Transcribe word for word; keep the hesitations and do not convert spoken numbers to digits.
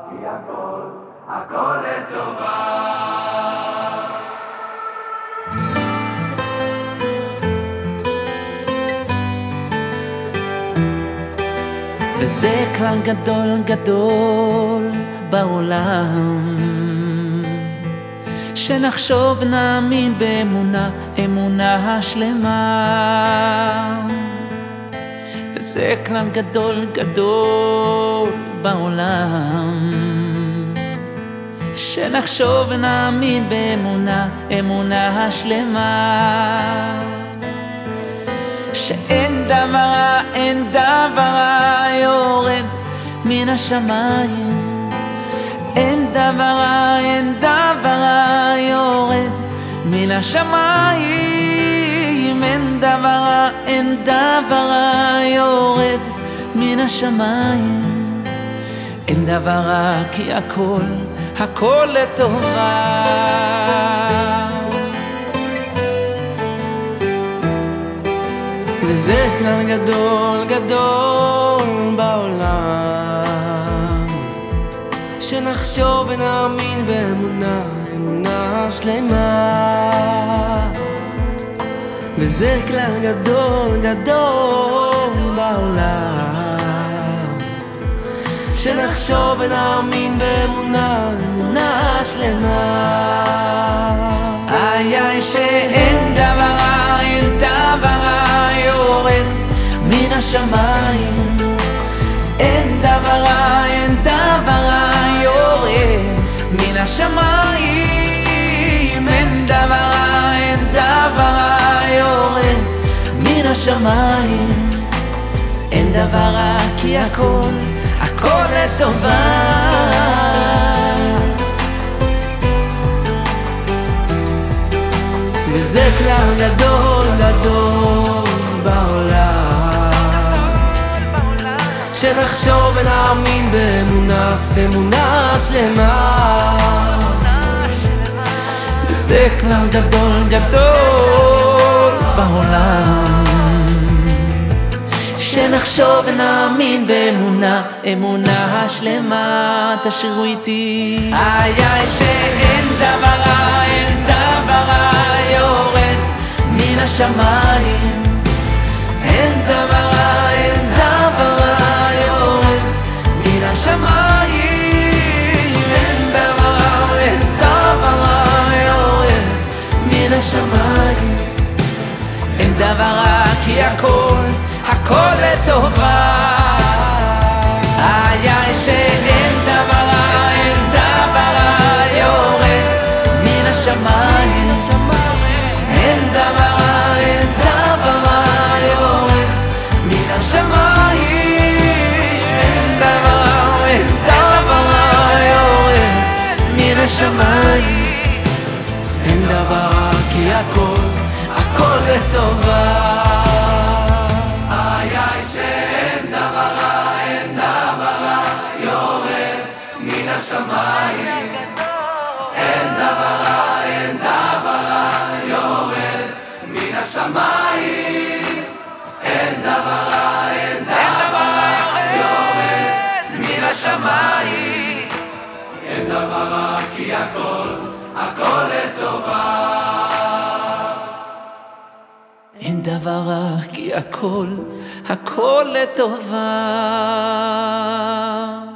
כי הכל, הכל לטובה. וזה כלל גדול גדול בעולם, שנחשוב ונאמין באמונה, אמונה שלמה. וזה כלל גדול גדול בעולם, שנחשוב ונאמין באמונה, אמונה שלמה. שאין דבר רע, אין דבר רע יורד מן השמיים. אין דבר רע, אין דבר רע יורד מן השמיים. אין דבר רע, אין דבר רע יורד מן השמיים. אין דבר רע כי הכל, הכל לטובה. וזה כלל גדול גדול בעולם, שנחשוב ונאמין באמונה, אמונה שלמה. וזה כלל גדול גדול בעולם, שנחשוב ונאמין באמונה, אמונה שלמה. איי איי שאין דבר רע, אין דבר רע יורד מן השמיים. אין דבר רע, אין דבר רע יורד מן השמיים. אין דבר רע, אין דבר רע יורד מן השמיים. אין דבר רע כי הכל, הכל לטובה. וזה כלל גדול גדול בעולם, שנחשוב ונאמין באמונה, אמונה שלמה. וזה כלל גדול גדול בעולם, שנחשוב ונאמין באמונה, אמונה שלמה. תשרו איתי. איי איי שאין דבר רע, אין דבר רע יורד מן השמיים. אין דבר רע, אין דבר רע יורד מן השמיים. אין דבר רע, אין דבר רע יורד מן השמיים. אין דבר רע כי הכל, הכל לטובה. איי איי שאין דבר רע, אין דבר רע יורד מן השמיים. אין דבר רע, אין דבר רע יורד מן השמיים. אין דבר רע, אין דבר רע יורד מן השמיים. אין דבר רע כי הכל, הכל לטובה. איי איי שאין דבר רע, אין דבר רע יורד מן השמיים. אין דבר רע, אין דבר רע יורד מן השמיים. אין דבר רע, אין דבר רע יורד מן השמיים. אין דבר רע כי הכל, הכל לטובה. אין דבר רע כי הכל, הכל לטובה.